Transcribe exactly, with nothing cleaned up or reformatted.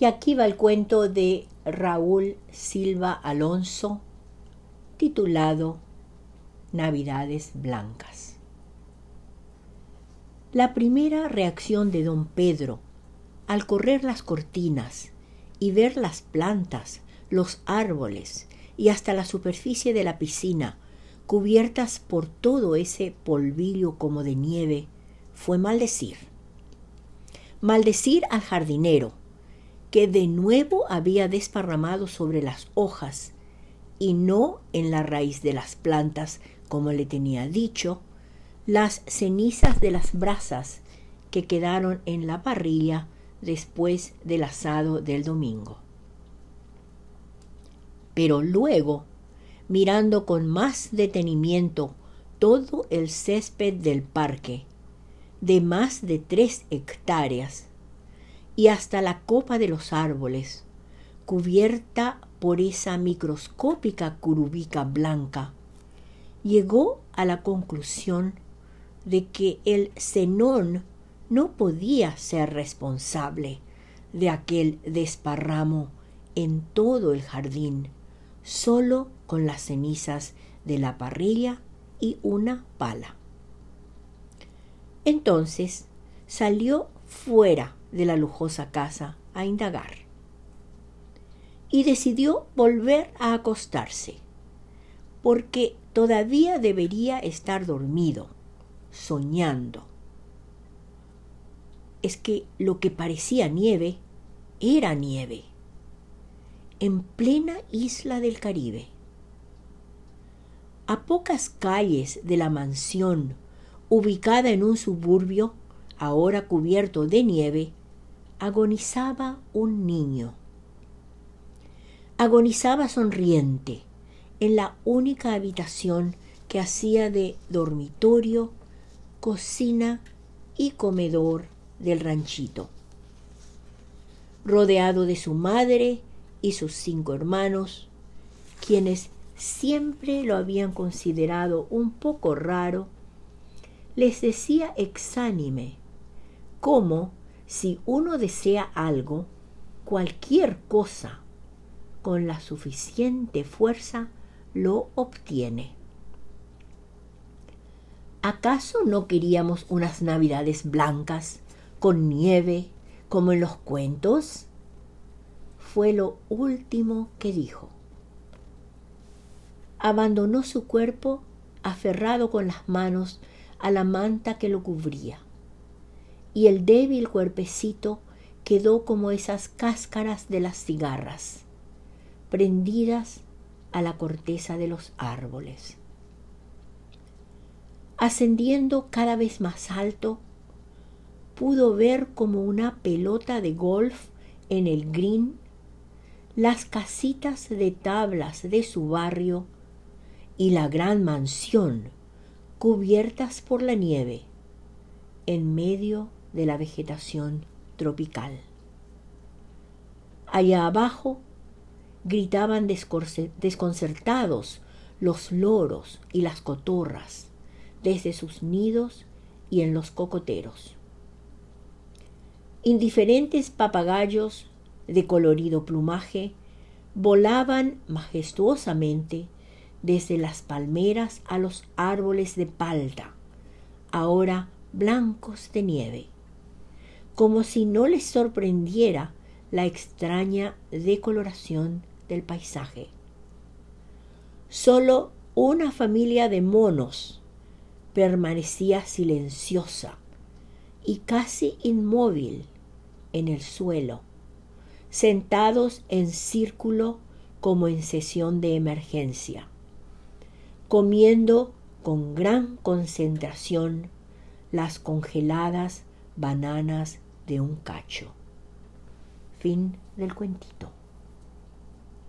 Y aquí va el cuento de Raúl Silva Alonso, titulado Navidades Blancas. La primera reacción de don Pedro al correr las cortinas y ver las plantas, los árboles y hasta la superficie de la piscina cubiertas por todo ese polvillo como de nieve, fue maldecir. Maldecir al jardinero, que de nuevo había desparramado sobre las hojas y no en la raíz de las plantas, como le tenía dicho, las cenizas de las brasas que quedaron en la parrilla después del asado del domingo. Pero luego, mirando con más detenimiento todo el césped del parque, de más de tres hectáreas, y hasta la copa de los árboles, cubierta por esa microscópica curubica blanca, llegó a la conclusión de que el cenón no podía ser responsable de aquel desparramo en todo el jardín, solo con las cenizas de la parrilla y una pala. Entonces salió fuera de la lujosa casa a indagar y decidió volver a acostarse, porque todavía debería estar dormido, soñando. Es que lo que parecía nieve era nieve, en plena isla del Caribe. A pocas calles de la mansión, ubicada en un suburbio ahora cubierto de nieve, agonizaba un niño. Agonizaba sonriente en la única habitación que hacía de dormitorio, cocina y comedor del ranchito. Rodeado de su madre y sus cinco hermanos, quienes siempre lo habían considerado un poco raro, les decía exánime cómo si uno desea algo, cualquier cosa, con la suficiente fuerza, lo obtiene. ¿Acaso no queríamos unas navidades blancas, con nieve, como en los cuentos? Fue lo último que dijo. Abandonó su cuerpo aferrado con las manos a la manta que lo cubría, y el débil cuerpecito quedó como esas cáscaras de las cigarras, prendidas a la corteza de los árboles. Ascendiendo cada vez más alto, pudo ver como una pelota de golf en el green las casitas de tablas de su barrio y la gran mansión cubiertas por la nieve en medio de la vegetación tropical. Allá abajo gritaban desconcertados los loros y las cotorras desde sus nidos y en los cocoteros. Indiferentes papagayos de colorido plumaje volaban majestuosamente desde las palmeras a los árboles de palta, ahora blancos de nieve, como si no les sorprendiera la extraña decoloración del paisaje. Solo una familia de monos permanecía silenciosa y casi inmóvil en el suelo, sentados en círculo como en sesión de emergencia, comiendo con gran concentración las congeladas bananas de un cacho. Fin del cuentito.